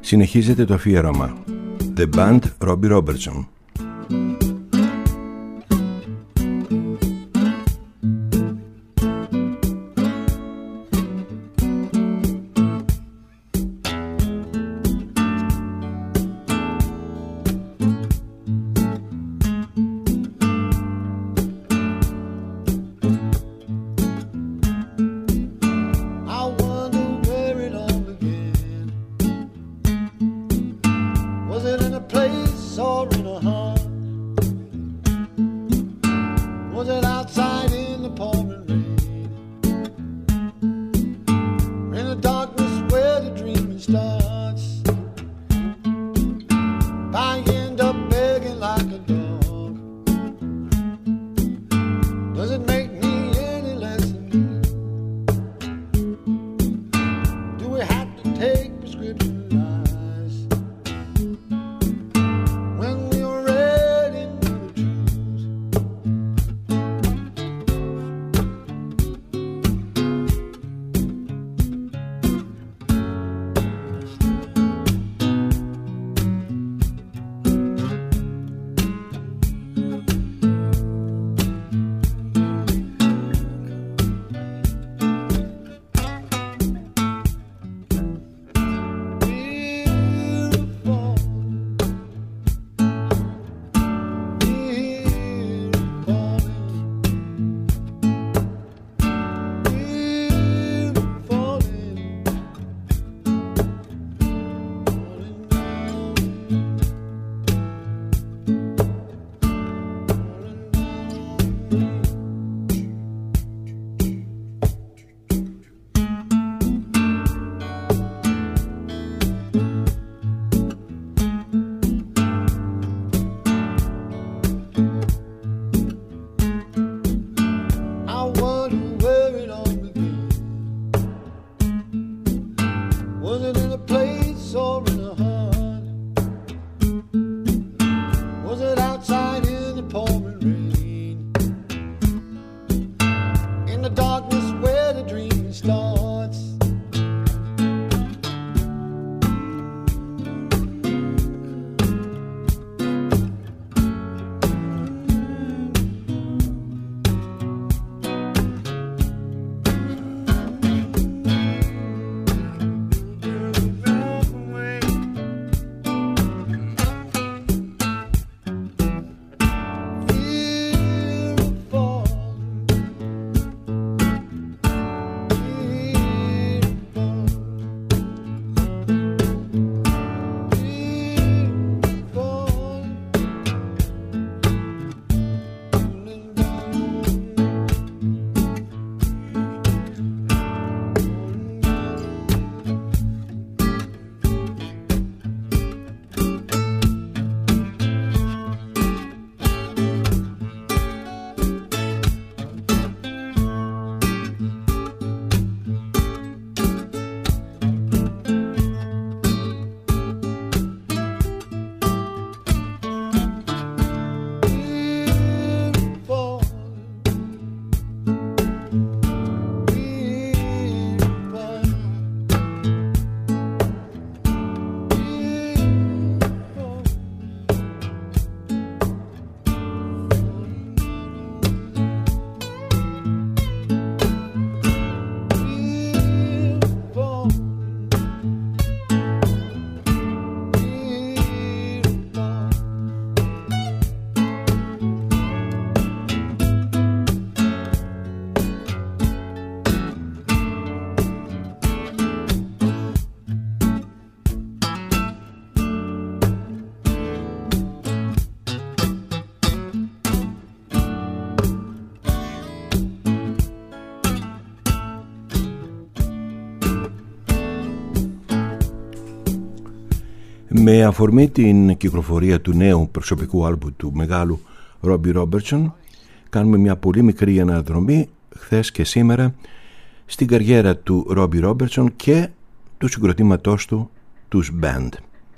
Συνεχίζεται το αφιέρωμα The Band Robbie Robertson. Με αφορμή την κυκλοφορία του νέου προσωπικού άλμπου του μεγάλου Robbie Robertson, κάνουμε μια πολύ μικρή αναδρομή χθες και σήμερα στην καριέρα του Robbie Robertson και του συγκροτήματός του, τους Band.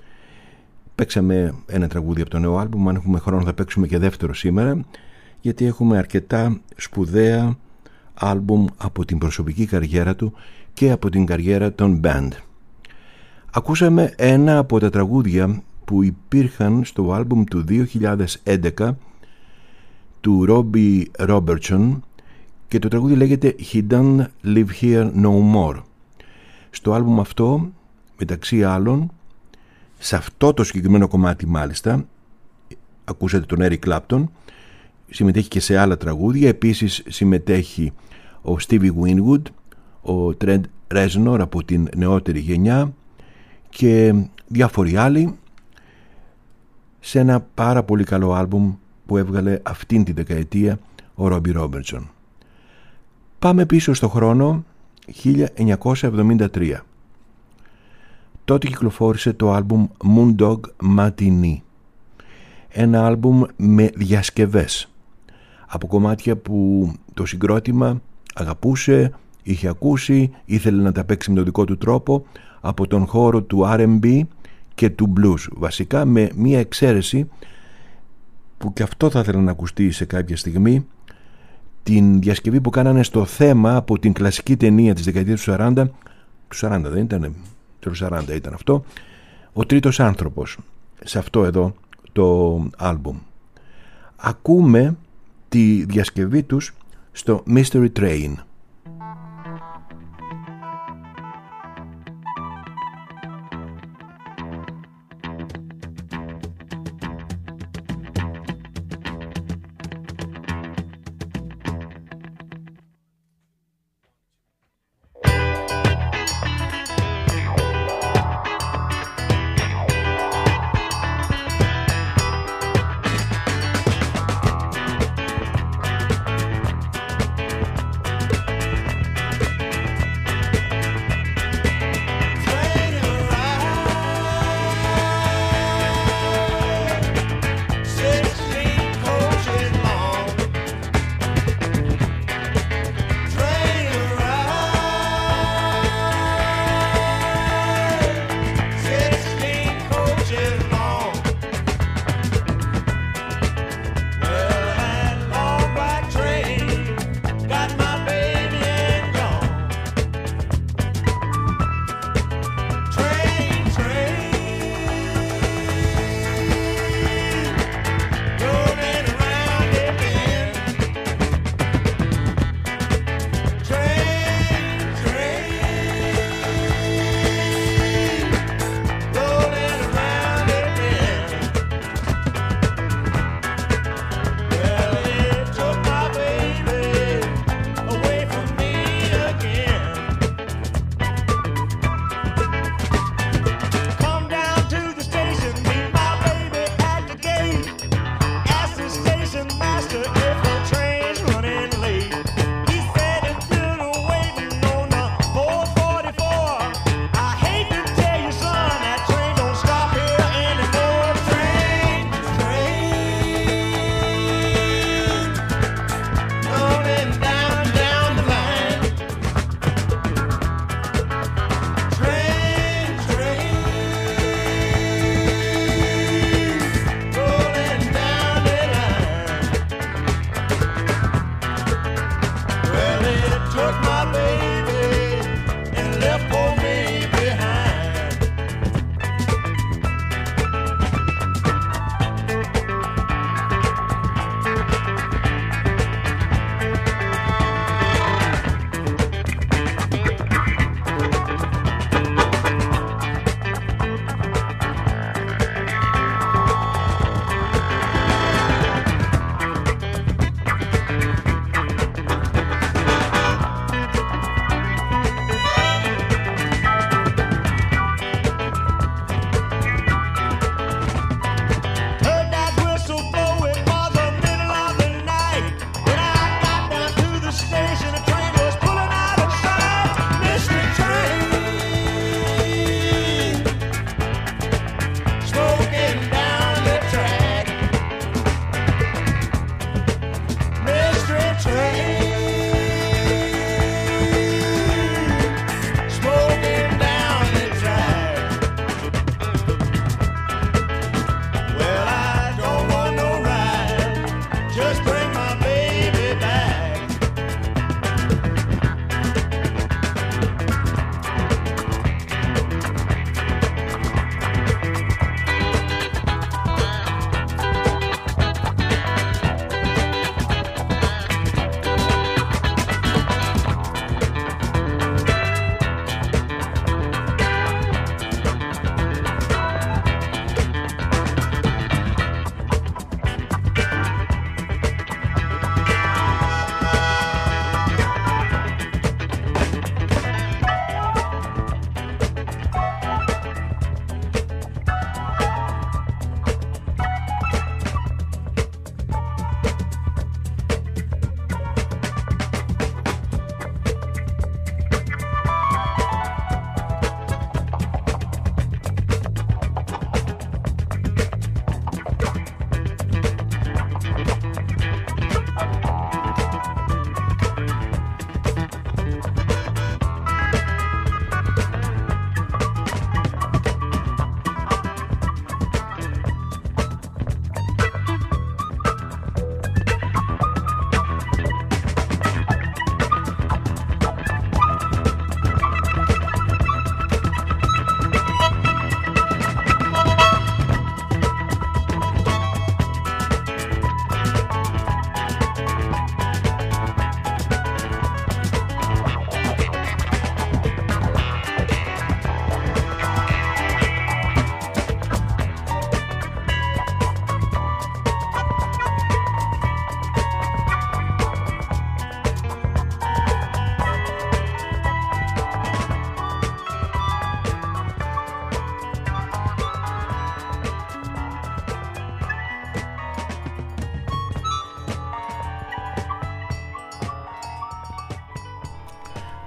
Παίξαμε ένα τραγούδι από το νέο άλμπουμ, αν έχουμε χρόνο θα παίξουμε και δεύτερο σήμερα, γιατί έχουμε αρκετά σπουδαία άλμπουμ από την προσωπική καριέρα του και από την καριέρα των Band. Ακούσαμε ένα από τα τραγούδια που υπήρχαν στο άλμπουμ του 2011 του Robbie Robertson και το τραγούδι λέγεται He Don't Live Here No More. Στο άλμπουμ αυτό, μεταξύ άλλων, σε αυτό το συγκεκριμένο κομμάτι μάλιστα, ακούσατε τον Eric Clapton, συμμετέχει και σε άλλα τραγούδια. Επίσης συμμετέχει ο Stevie Winwood, ο Trent Reznor από την νεότερη γενιά και διάφοροι άλλοι, σε ένα πάρα πολύ καλό άλμπουμ που έβγαλε αυτήν τη δεκαετία ο Robbie Robertson. Πάμε πίσω στο χρόνο 1973. Τότε κυκλοφόρησε το άλμπουμ Moondog Matinee, ένα άλμπουμ με διασκευές από κομμάτια που το συγκρότημα αγαπούσε, είχε ακούσει, ήθελε να τα παίξει με τον δικό του τρόπο, από τον χώρο του R&B και του blues, βασικά με μία εξαίρεση που και αυτό θα ήθελα να ακουστεί σε κάποια στιγμή, την διασκευή που κάνανε στο θέμα από την κλασική ταινία της δεκαετίας του 40, του 40 δεν ήταν, του 40 ήταν αυτό, ο τρίτος άνθρωπος, σε αυτό εδώ το άλμπουμ. Ακούμε τη διασκευή τους στο Mystery Train.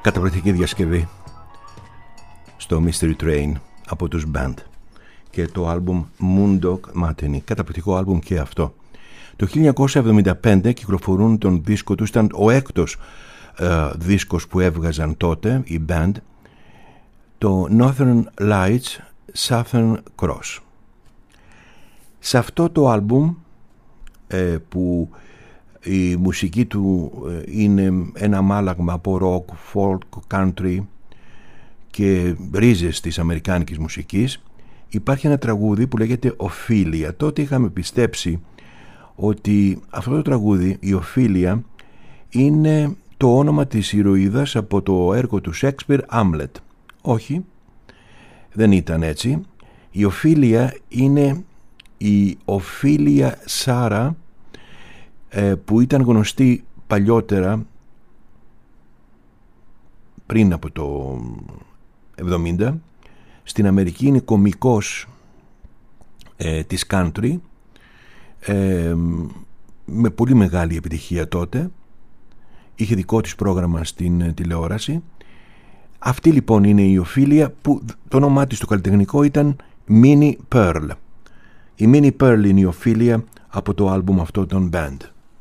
Καταπληκτική διασκευή στο Mystery Train από τους Band και το άλμπουμ Moondog Matinee, καταπληκτικό άλμπουμ και αυτό. Το 1975 κυκλοφορούν τον δίσκο τους, ήταν ο έκτος δίσκος που έβγαζαν τότε οι Band, το Northern Lights Southern Cross. Σε αυτό το άλμπουμ που η μουσική του είναι ένα αμάλαγμα από rock, folk, country και ρίζες της αμερικάνικης μουσικής, υπάρχει ένα τραγούδι που λέγεται Ophelia. Τότε είχαμε πιστέψει ότι αυτό το τραγούδι, η Ophelia, είναι το όνομα της ηρωίδας από το έργο του Shakespeare, Hamlet. Όχι, δεν ήταν έτσι. Η Ophelia είναι η Ophelia Σάρα, που ήταν γνωστή παλιότερα, πριν από το 70. Στην Αμερική είναι κωμικός της country, με πολύ μεγάλη επιτυχία τότε. Είχε δικό της πρόγραμμα στην τηλεόραση. Αυτή λοιπόν είναι η Ophelia, που το όνομά της στο καλλιτεχνικό ήταν Minnie Pearl. Η Minnie Pearl είναι η Ophelia από το άλμπουμ αυτό των Band.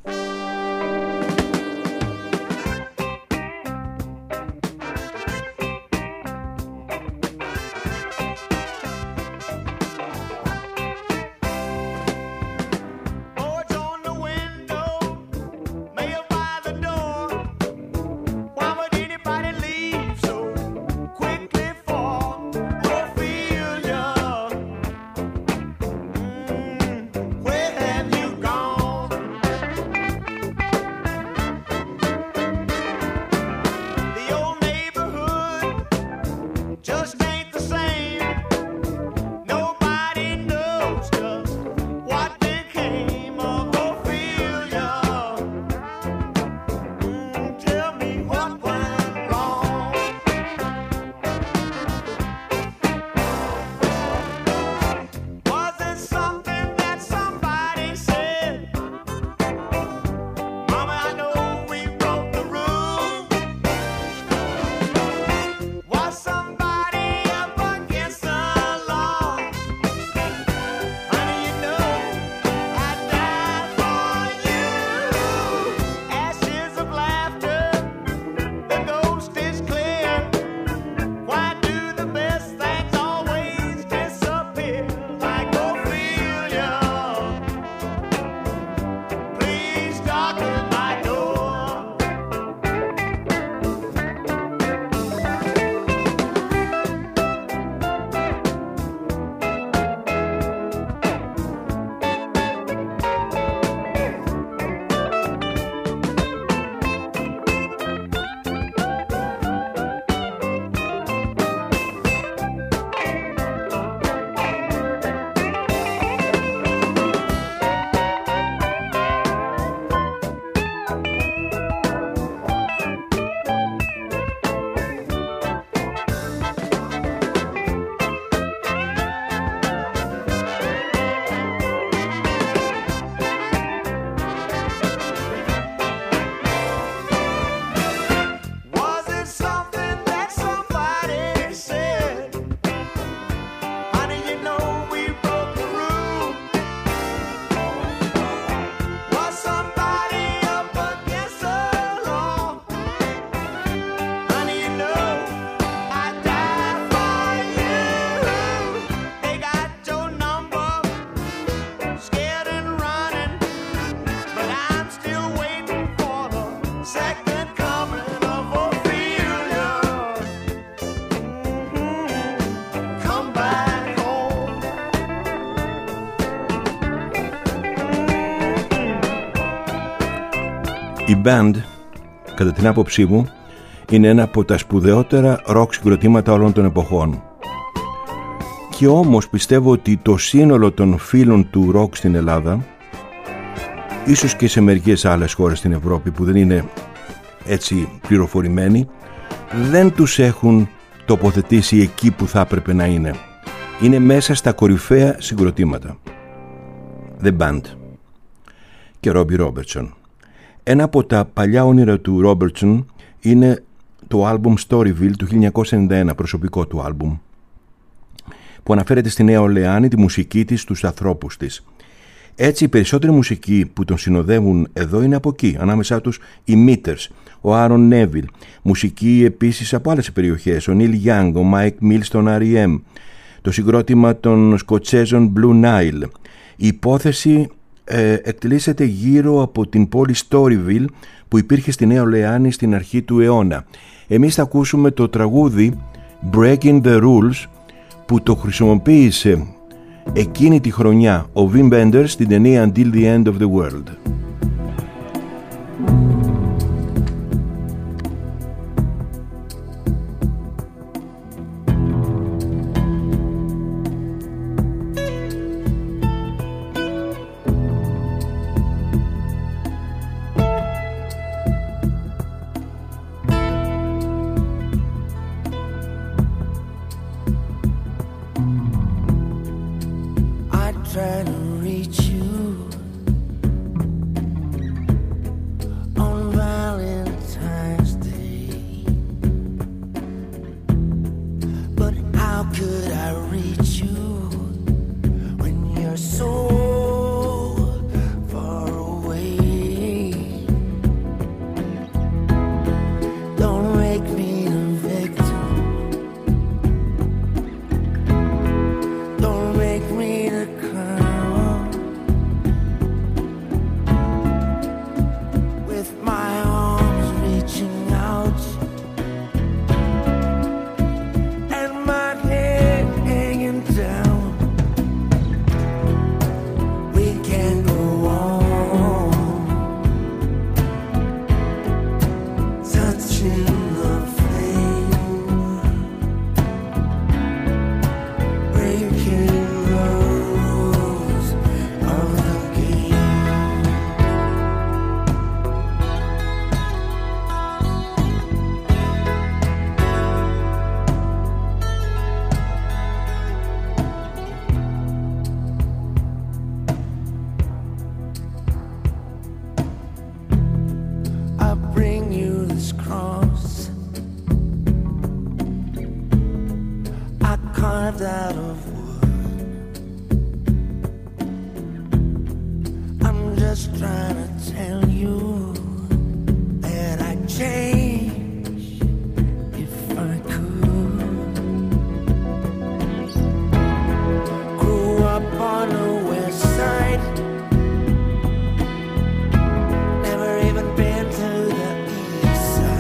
Η Band, κατά την άποψή μου, είναι ένα από τα σπουδαιότερα ροκ συγκροτήματα όλων των εποχών. Και όμως πιστεύω ότι το σύνολο των φίλων του ροκ στην Ελλάδα, ίσως και σε μερικές άλλες χώρες στην Ευρώπη που δεν είναι έτσι πληροφορημένοι, δεν τους έχουν τοποθετήσει εκεί που θα έπρεπε να είναι. Είναι μέσα στα κορυφαία συγκροτήματα. The Band και Robbie Robertson. Ένα από τα παλιά όνειρα του Robertson είναι το άλμπουμ Storyville του 1991, προσωπικό του άλμπουμ, που αναφέρεται στη Νέα Ορλεάνη, τη μουσική της, τους ανθρώπους της. Έτσι, οι περισσότεροι μουσικοί που τον συνοδεύουν εδώ είναι από εκεί, ανάμεσά τους οι Meters, ο Άρον Νέβιλ, μουσικοί επίσης από άλλες περιοχές, ο Νίλ Γιάνγκ, ο Μάικ Μίλς των R.E.M., το συγκρότημα των Σκοτσέζων Blue Nile. Η υπόθεση εκτελήσεται γύρω από την πόλη Storyville που υπήρχε στη Νέα Ορλεάνη στην αρχή του αιώνα. Εμείς θα ακούσουμε το τραγούδι Breaking the Rules που το χρησιμοποίησε εκείνη τη χρονιά ο Wim Wenders στην ταινία Until the End of the World.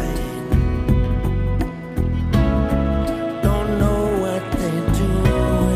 Don't know what they're doing.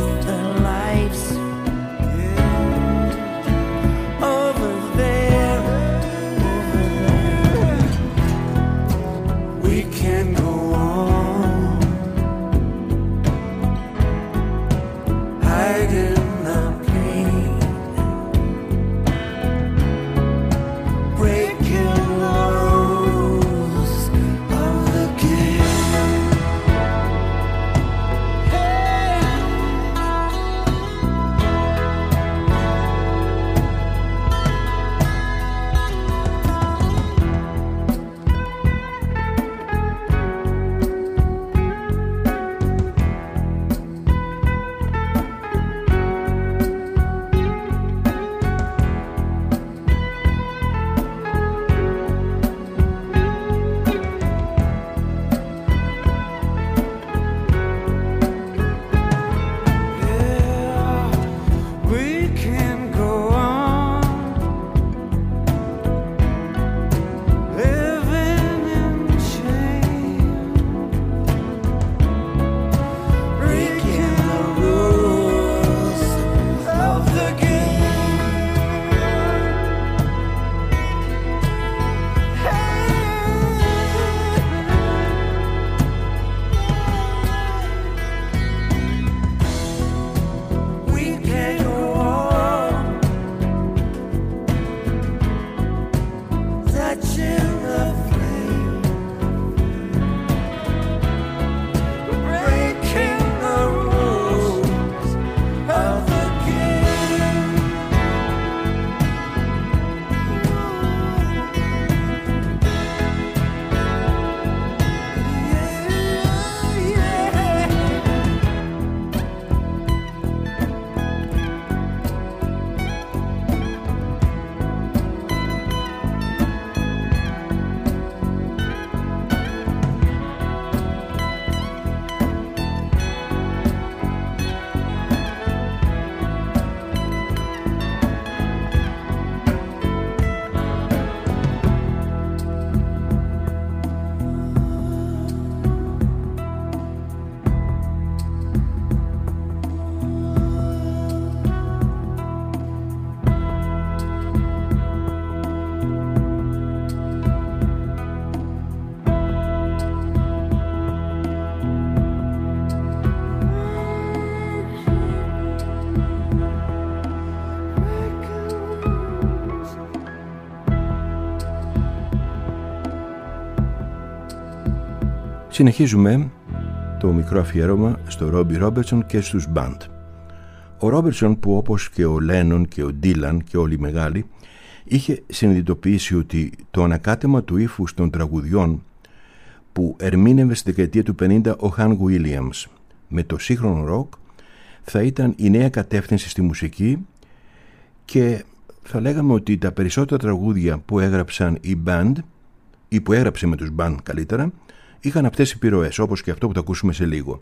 Συνεχίζουμε το μικρό αφιέρωμα στο Ρόμπι Ρόμπερτσον και στους μπαντ. Ο Ρόμπερτσον, που όπως και ο Λένον και ο Ντίλαν και όλοι οι μεγάλοι, είχε συνειδητοποιήσει ότι το ανακάτεμα του ύφους των τραγουδιών που ερμήνευε στη δεκαετία του 50 ο Χαν Γουίλιαμς με το σύγχρονο ροκ θα ήταν η νέα κατεύθυνση στη μουσική, και θα λέγαμε ότι τα περισσότερα τραγούδια που έγραψαν οι band ή που έγραψε με τους band καλύτερα είχαν αυτές οι επιρροές, όπως και αυτό που θα ακούσουμε σε λίγο.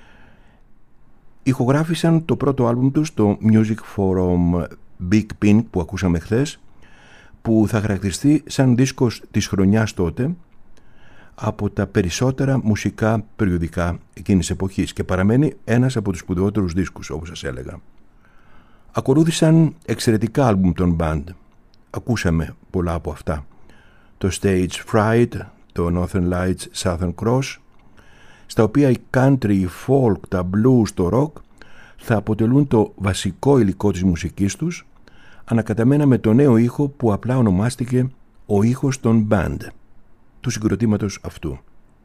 Ηχογράφησαν το πρώτο άλμπουμ τους, το Music from Big Pink που ακούσαμε χθες, που θα χαρακτηριστεί σαν δίσκος της χρονιάς τότε από τα περισσότερα μουσικά περιοδικά εκείνης εποχής και παραμένει ένας από τους σπουδαιότερους δίσκους, όπως σας έλεγα. Ακολούθησαν εξαιρετικά άλμπουμ των band. Ακούσαμε πολλά από αυτά. Το Stage Fright, το Northern Lights, Southern Cross, στα οποία η country, η folk, τα blues, το rock θα αποτελούν το βασικό υλικό της μουσικής τους, ανακαταμένα με το νέο ήχο που απλά ονομάστηκε ο ήχος των band, του συγκροτήματος αυτού.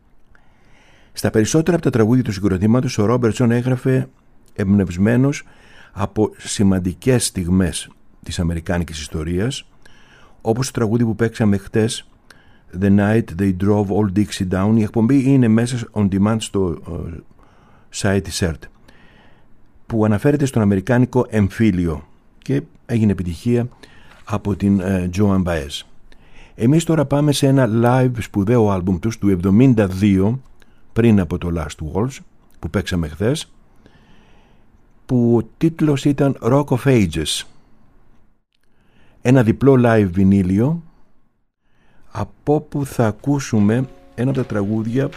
Στα περισσότερα από τα τραγούδια του συγκροτήματος ο Ρόμπερτσον έγραφε εμπνευσμένος από σημαντικές στιγμές της αμερικάνικης ιστορίας, όπως το τραγούδι που παίξαμε χτες, The Night They Drove Old Dixie Down. Η εκπομπή είναι μέσα on demand στο site της ΕΡΤ, που αναφέρεται στον αμερικάνικο εμφύλιο και έγινε επιτυχία από την Joan Baez. Εμείς τώρα πάμε σε ένα live σπουδαίο άλμπουμ τους του 72, πριν από το Last Waltz που παίξαμε χθες, που ο τίτλος ήταν Rock of Ages. Ένα διπλό live βινίλιο, από όπου θα ακούσουμε ένα από τα τραγούδια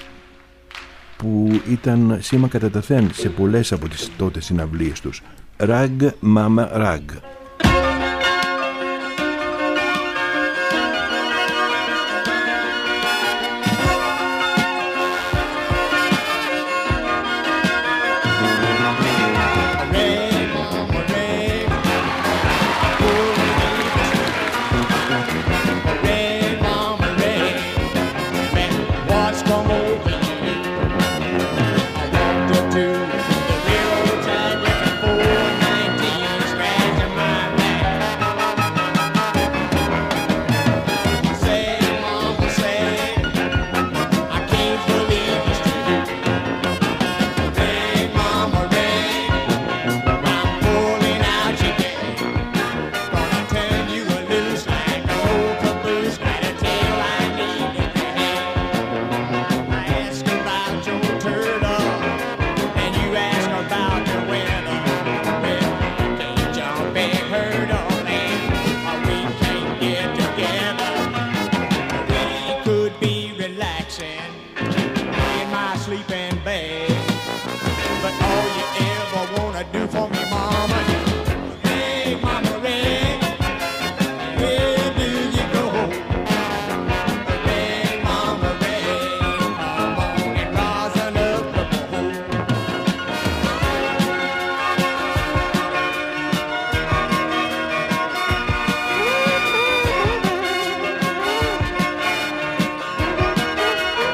που ήταν σήμα κατά τεθέν σε πολλές από τις τότε συναυλίες τους. Rag Mama Rag.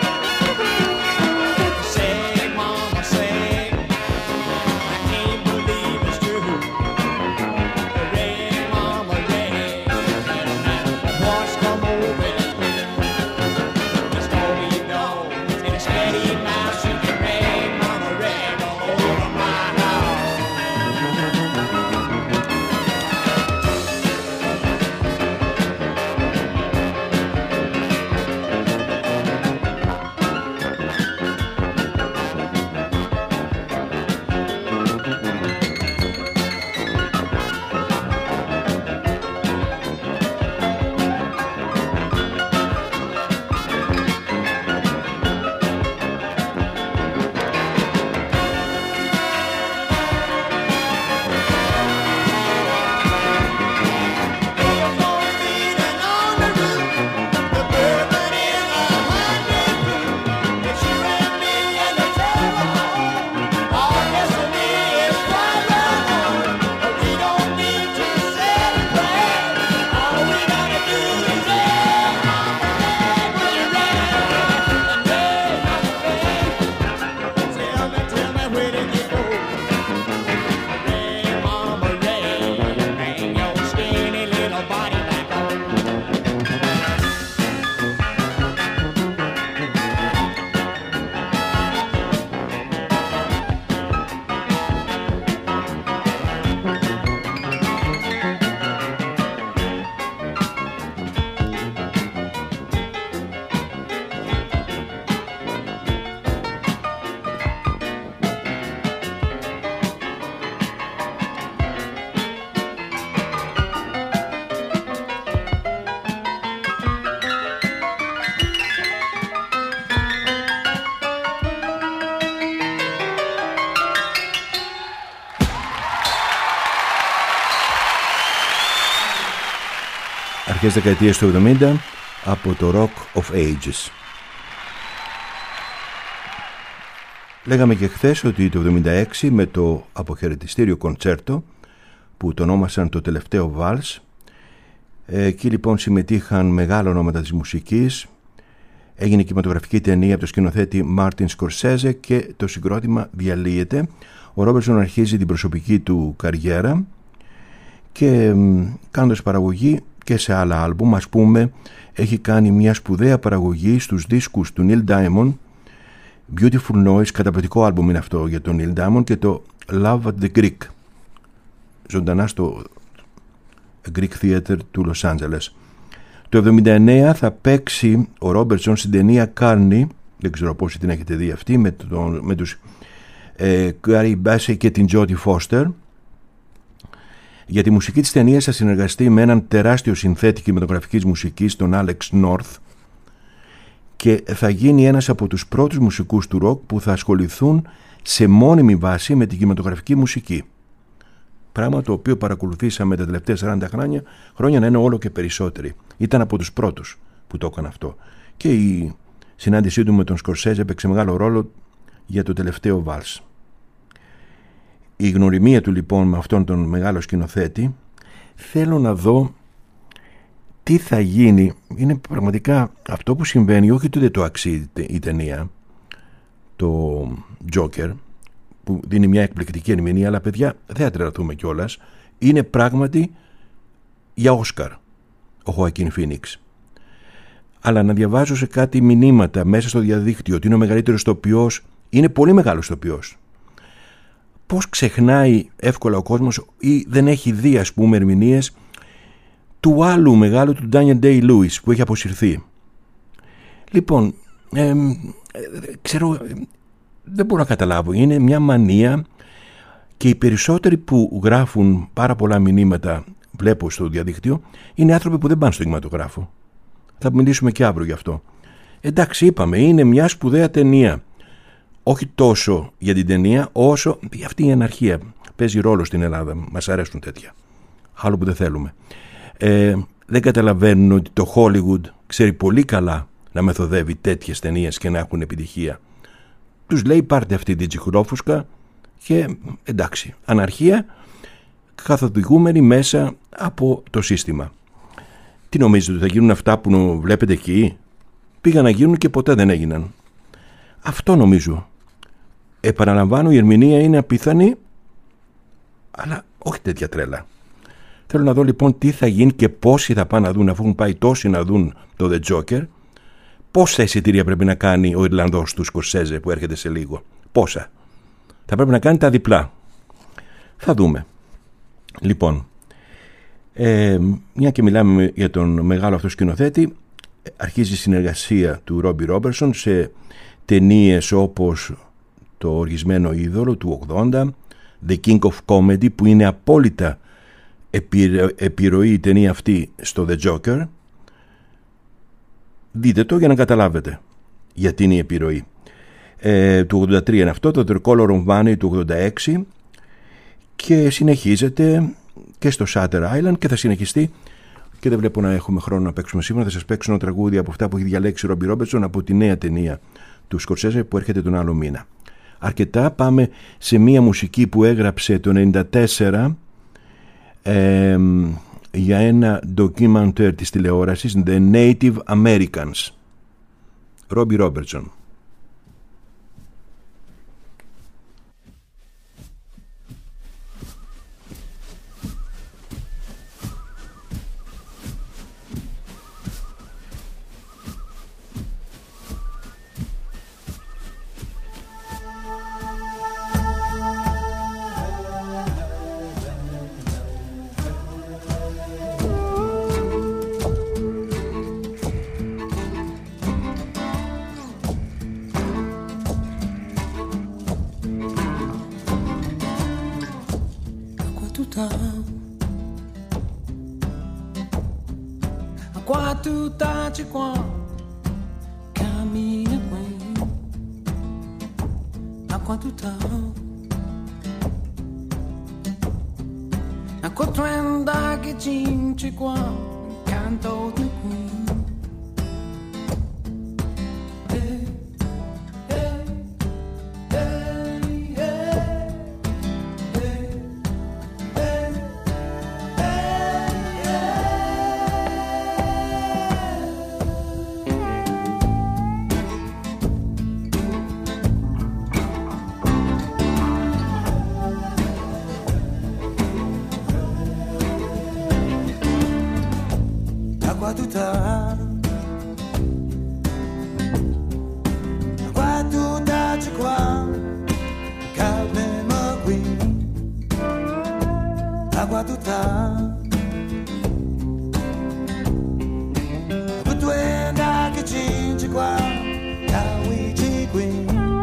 Say, mama, say, I can't believe αρχές δεκαετίας του 70 από το Rock of Ages. Λέγαμε και χθες ότι το 76 με το αποχαιρετιστήριο κοντσέρτο που το ονόμασαν το τελευταίο βάλς, εκεί λοιπόν συμμετείχαν μεγάλα ονόματα της μουσικής, έγινε κινηματογραφική ταινία από το σκηνοθέτη Μάρτιν Σκορσέζε και το συγκρότημα διαλύεται. Ο Ρόμπερτσον αρχίζει την προσωπική του καριέρα και κάνοντας παραγωγή και σε άλλα άλμπουμ, ας πούμε έχει κάνει μια σπουδαία παραγωγή στους δίσκους του Neil Diamond, Beautiful Noise, καταπληκτικό άλμπουμ είναι αυτό για τον Neil Diamond, και το Love at the Greek, ζωντανά στο Greek Theater του Λος Άντζελες. Το 79 θα παίξει ο Ρόμπερτσον στην ταινία Carney, δεν ξέρω πόσοι την έχετε δει αυτή, με τους Gary Busey και την Jodie Foster. Για τη μουσική της ταινίας θα συνεργαστεί με έναν τεράστιο συνθέτη κινηματογραφικής μουσικής, τον Alex North, και θα γίνει ένας από τους πρώτους μουσικούς του ροκ που θα ασχοληθούν σε μόνιμη βάση με την κινηματογραφική μουσική. Πράγμα το οποίο παρακολουθήσαμε τα τελευταία 40 χρόνια να είναι όλο και περισσότεροι. Ήταν από τους πρώτους που το έκανε αυτό. Και η συνάντησή του με τον Σκορσέζε έπαιξε μεγάλο ρόλο για το τελευταίο βάλς. Η γνωριμία του λοιπόν με αυτόν τον μεγάλο σκηνοθέτη, θέλω να δω τι θα γίνει. Είναι πραγματικά αυτό που συμβαίνει, όχι ότι δεν το αξίζει η ταινία, το Joker, που δίνει μια εκπληκτική ερμηνεία, αλλά παιδιά δεν θα τρελαθούμε κιόλας, είναι πράγματι για Όσκαρ ο Χοακίν Φίνιξ. Αλλά να διαβάζω σε κάτι μηνύματα μέσα στο διαδίκτυο ότι είναι ο μεγαλύτερος ηθοποιός, είναι πολύ μεγάλος ηθοποιός. Πώς ξεχνάει εύκολα ο κόσμος ή δεν έχει δει, ας πούμε, ερμηνείες του άλλου μεγάλου, του Daniel Day-Lewis, που έχει αποσυρθεί. Λοιπόν, ξέρω, δεν μπορώ να καταλάβω, είναι μια μανία, και οι περισσότεροι που γράφουν πάρα πολλά μηνύματα, βλέπω στο διαδίκτυο, είναι άνθρωποι που δεν πάνε στο κινηματογράφο. Θα μιλήσουμε και αύριο γι' αυτό. Εντάξει, είπαμε, είναι μια σπουδαία ταινία. Όχι τόσο για την ταινία, όσο αυτή η αναρχία παίζει ρόλο στην Ελλάδα. Μας αρέσουν τέτοια. Άλλο που δεν θέλουμε. Δεν καταλαβαίνουν ότι το Hollywood ξέρει πολύ καλά να μεθοδεύει τέτοιες ταινίες και να έχουν επιτυχία. Τους λέει πάρτε αυτή την τσιχουρόφουσκα και εντάξει, αναρχία καθοδηγούμενη μέσα από το σύστημα. Τι νομίζετε, ότι θα γίνουν αυτά που βλέπετε εκεί? Πήγαν να γίνουν και ποτέ δεν έγιναν. Αυτό νομίζω. Επαναλαμβάνω, η ερμηνεία είναι απίθανη, αλλά όχι τέτοια τρέλα. Θέλω να δω λοιπόν τι θα γίνει και πόσοι θα πάνε να δουν, αφού έχουν πάει τόσοι να δουν το The Joker. Πόσα εισιτήρια πρέπει να κάνει ο Ιρλανδός του Σκορσέζε που έρχεται σε λίγο? Πόσα? Θα πρέπει να κάνει τα διπλά. Θα δούμε. Λοιπόν, μια και μιλάμε για τον μεγάλο αυτό σκηνοθέτη, αρχίζει η συνεργασία του Ρόμπι Ρόμπερτσον σε ταινίες όπως το οργισμένο είδωλο του 80, The King of Comedy, που είναι απόλυτα επιρροή η ταινία αυτή στο The Joker. Δείτε το για να καταλάβετε γιατί είναι η επιρροή. Του 83 είναι αυτό, το The Color of Money του 86, και συνεχίζεται και στο Shutter Island και θα συνεχιστεί, και δεν βλέπω να έχουμε χρόνο να παίξουμε σήμερα. Θα σας παίξω ένα τραγούδι από αυτά που έχει διαλέξει ο Ρόμπι Ρόμπερτσον από τη νέα ταινία του Σκορσέζε που έρχεται τον άλλο μήνα. Αρκετά, πάμε σε μία μουσική που έγραψε το 1994 για ένα ντοκιμαντέρ της τηλεόρασης, The Native Americans. Ρόμπι Ρόμπερτσον. Quando tu andai che cinci qua canto the queen. Hey, hey, hey, hey, hey, hey, Acqua tutta c'è qua, calma qui. Acqua tutta, tu è da che c'è qua, cawi c'è qui.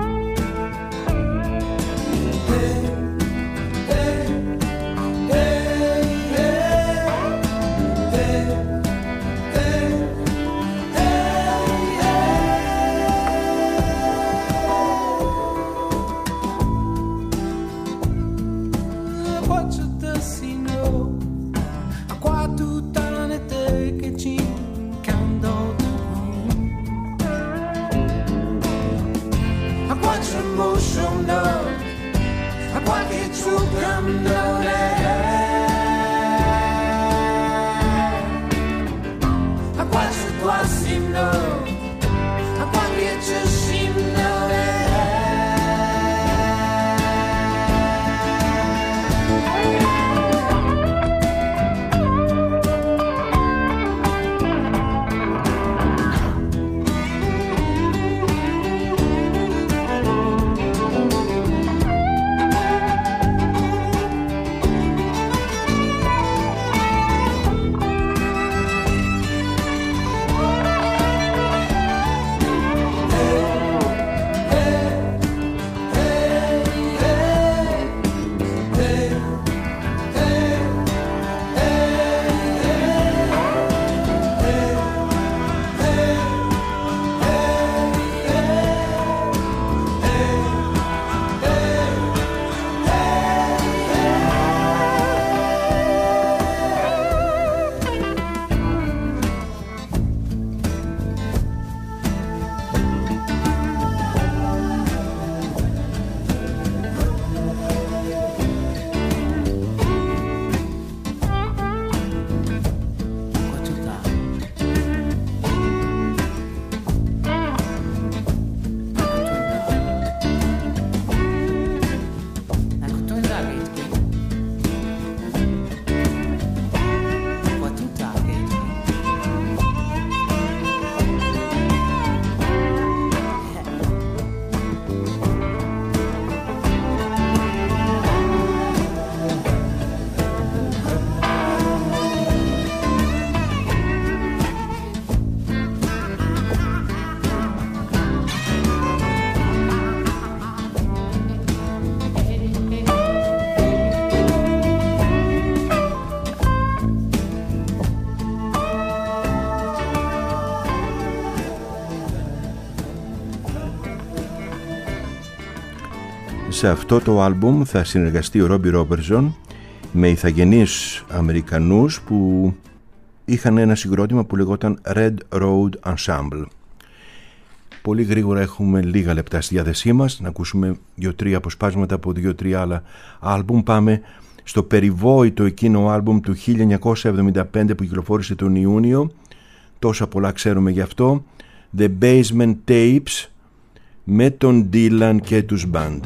Σε αυτό το άλμπουμ θα συνεργαστεί ο Ρόμπι Ρόμπερτσον με ηθαγενείς Αμερικανούς που είχαν ένα συγκρότημα που λεγόταν Red Road Ensemble. Πολύ γρήγορα, έχουμε λίγα λεπτά στη διάθεσή μας να ακούσουμε 2-3 αποσπάσματα από 2-3 άλλα άλμπουμ. Πάμε στο περιβόητο εκείνο άλμπουμ του 1975 που κυκλοφόρησε τον Ιούνιο. Τόσα πολλά ξέρουμε γι' αυτό. The Basement Tapes με τον Dylan και τους Band.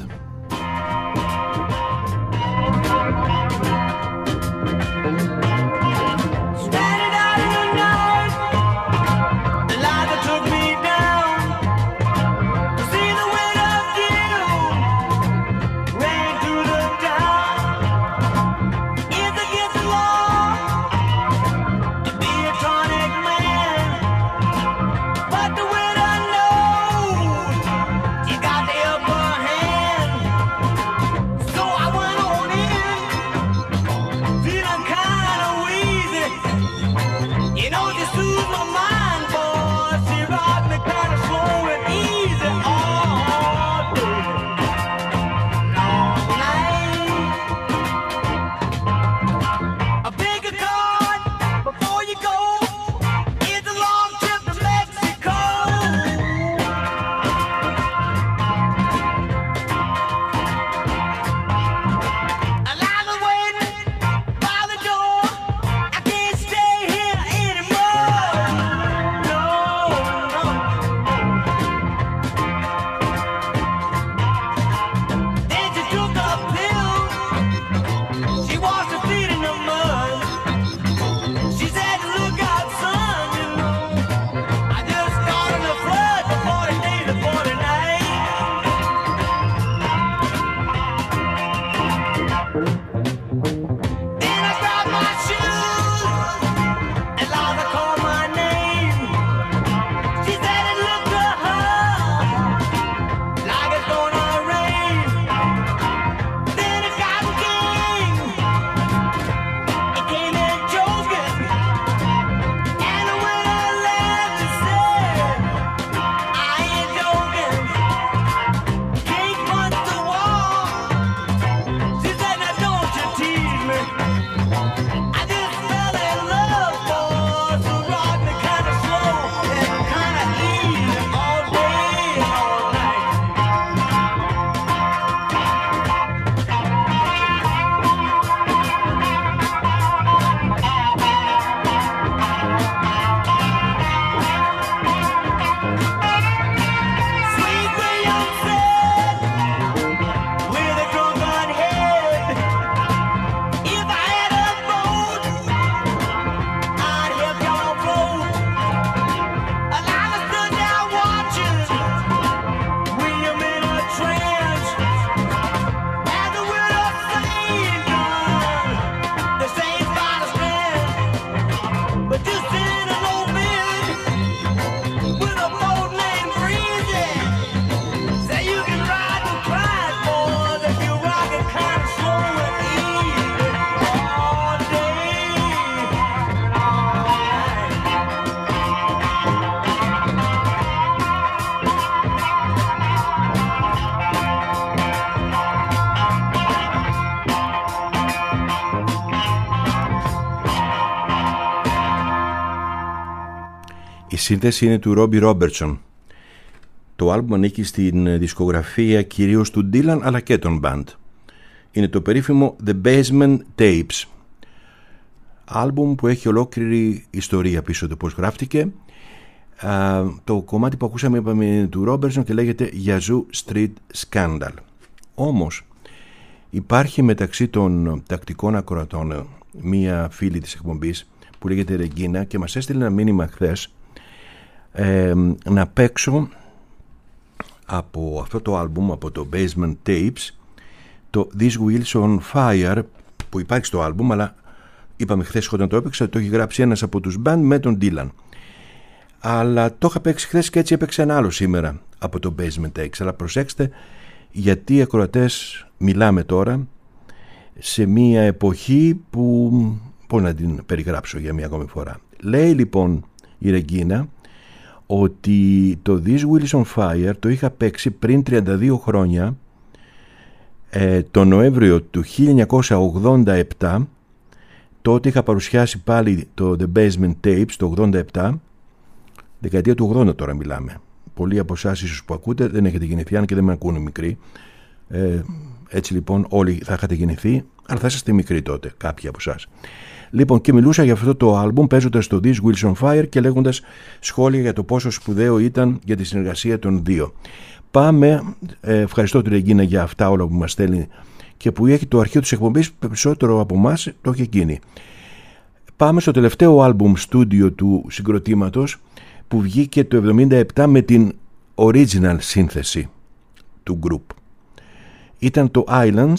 Got the upper hand. σύνθεση είναι του Ρόμπι Ρόμπερτσον. Το άλμπουμ ανήκει στην δισκογραφία κυρίως του Dylan αλλά και των band. Είναι το περίφημο The Basement Tapes. Άλμπουμ που έχει ολόκληρη ιστορία πίσω του πώς γράφτηκε. Το κομμάτι που ακούσαμε είπαμε είναι του Ρόμπερτσον και λέγεται Yazoo Street Scandal. Όμως υπάρχει μεταξύ των τακτικών ακροατών μία φίλη της εκπομπής που λέγεται Ρεγκίνα και μας έστειλε ένα μήνυμα χθες να παίξω από αυτό το άλμπουμ, από το Basement Tapes, το This Wheels on Fire που υπάρχει στο άλμπουμ, αλλά είπαμε χθες όταν το έπαιξα το έχει γράψει ένας από τους band με τον Dylan, αλλά το είχα παίξει χθες και έτσι έπαιξε ένα άλλο σήμερα από το Basement Tapes. Αλλά προσέξτε, γιατί οι ακροατές μιλάμε τώρα σε μια εποχή που πώς να την περιγράψω για μια ακόμη φορά. Λέει λοιπόν η Ρεγκίνα ότι το This Wheels on Fire το είχα παίξει πριν 32 χρόνια, τον Νοέμβριο του 1987. Τότε είχα παρουσιάσει πάλι το The Basement Tapes το 87, δεκαετία του 80 τώρα μιλάμε. Πολλοί από εσάς ίσως που ακούτε δεν έχετε γεννηθεί, αν και δεν με ακούνε μικροί. Έτσι λοιπόν όλοι θα είχατε γεννηθεί, αλλά θα είσαστε μικροί τότε κάποιοι από εσάς. Λοιπόν, και μιλούσα για αυτό το άλμπουμ παίζοντας το This Wheels on Fire και λέγοντας σχόλια για το πόσο σπουδαίο ήταν για τη συνεργασία των δύο. Πάμε, ευχαριστώ την Ρεγκίνα για αυτά όλα που μας στέλνει και που έχει το αρχείο της εκπομπής, περισσότερο από εμάς το έχει εκείνη. Πάμε στο τελευταίο άλμπουμ στούντιο του συγκροτήματος που βγήκε το 1977 με την original σύνθεση του group. Ήταν το Islands,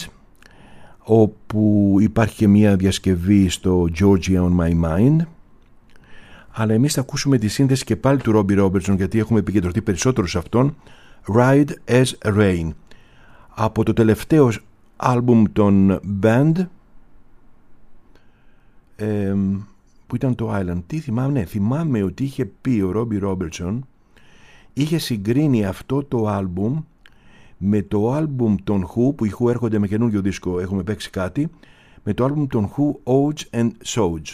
όπου υπάρχει και μια διασκευή στο Georgia on My Mind, αλλά εμείς θα ακούσουμε τη σύνθεση και πάλι του Robbie Robertson, γιατί έχουμε επικεντρωθεί περισσότερο σε αυτόν, Ride as Rain, από το τελευταίο άλμπουμ των band που ήταν το Island. Τι θυμάμαι, ναι, θυμάμαι ότι είχε πει ο Robbie Robertson, είχε συγκρίνει αυτό το άλμπουμ με το άλμπουμ των Who, που οι Who έρχονται με καινούργιο δίσκο, έχουμε παίξει κάτι, με το άλμπουμ των Who, Odes and Sodes.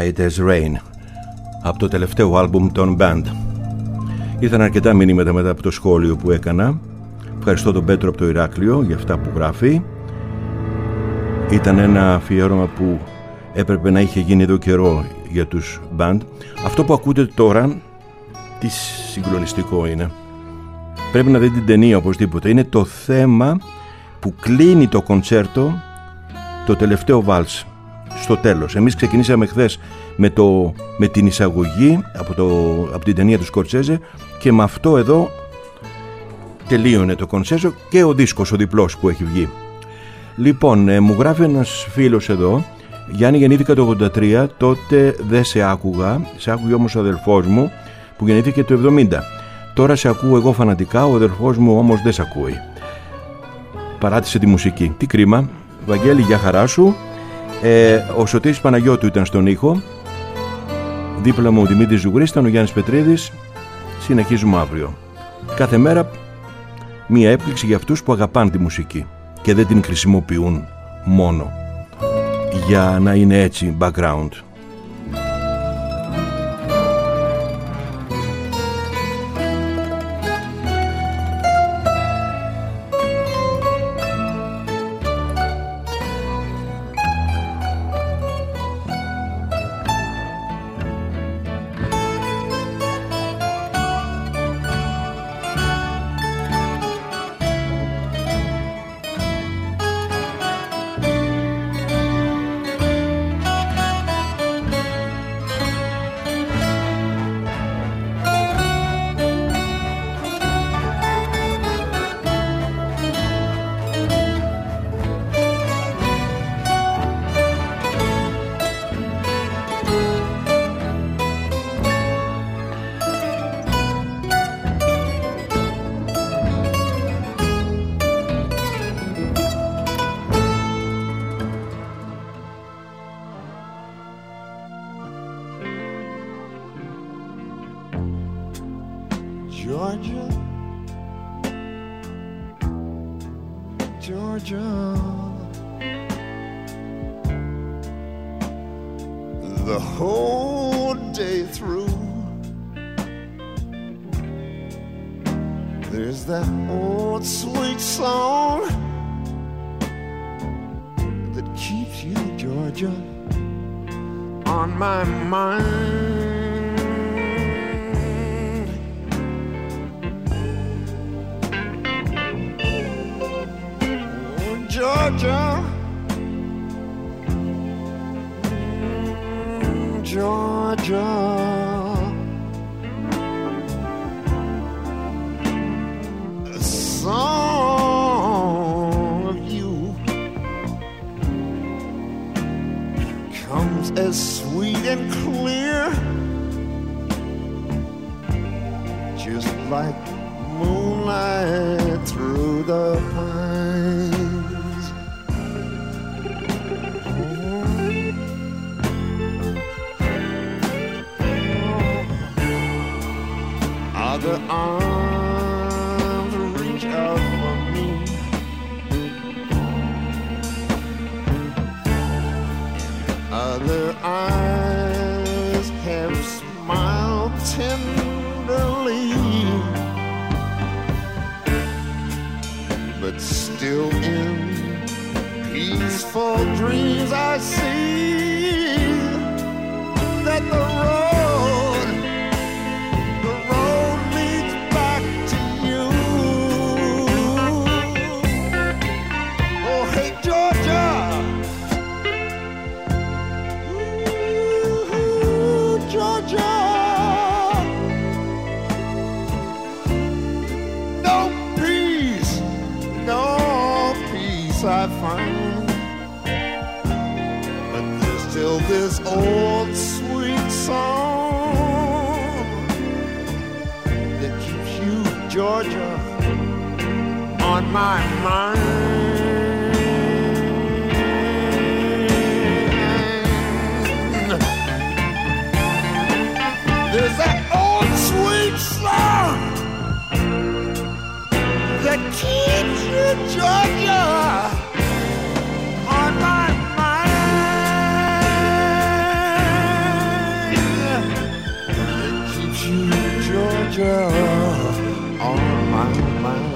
Light as Rain, από το τελευταίο άλμπουμ των Band. Ήρθαν αρκετά μηνύματα μετά από το σχόλιο που έκανα. Ευχαριστώ τον Πέτρο από το Ηράκλειο για αυτά που γράφει. Ήταν ένα αφιέρωμα που έπρεπε να είχε γίνει εδώ καιρό για τους Band. Αυτό που ακούτε τώρα, τι συγκλονιστικό είναι. Πρέπει να δείτε την ταινία οπωσδήποτε. Είναι το θέμα που κλείνει το κοντσέρτο, το τελευταίο βάλς, στο τέλος. Εμείς ξεκινήσαμε χθες με την εισαγωγή από την ταινία του Σκορτσέζε και με αυτό εδώ τελείωνε το κοντσέρτο και ο δίσκος, ο διπλός που έχει βγει. Λοιπόν, μου γράφει ένας φίλος εδώ: Γιάννη, γεννήθηκα το 83, τότε δεν σε άκουγα, σε άκουγε όμως ο αδελφός μου που γεννήθηκε το 70. Τώρα σε ακούω εγώ φανατικά, ο αδελφός μου όμως δεν σε ακούει. Παράτησε τη μουσική. Τι κρίμα. Βαγγέλη, για χαρά σου. Ο Σωτήρης Παναγιώτου ήταν στον ήχο. Δίπλα μου ο Δημήτρης Ζουγρής, ήταν ο Γιάννης Πετρίδης. Συνεχίζουμε αύριο. Κάθε μέρα μία έκπληξη για αυτούς που αγαπάνε τη μουσική και δεν την χρησιμοποιούν μόνο για να είναι έτσι background. Georgia, Georgia, the whole day through, there's that old sweet song that keeps you, Georgia, on my mind. Georgia, Georgia, a song of you comes as sweet and clear, just like moonlight through the pines. Other arms reach out for me, other eyes have smiled tenderly, but still in peaceful dreams I see that the road leads back to you. Oh, hey, Georgia, ooh, Georgia, no peace I find, but there's still this old sweet song that keeps you, Georgia, on my mind. There's that old sweet song that keeps you, Georgia, on my mind. adventure on my mind.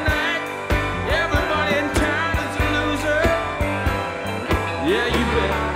Yeah, you bet.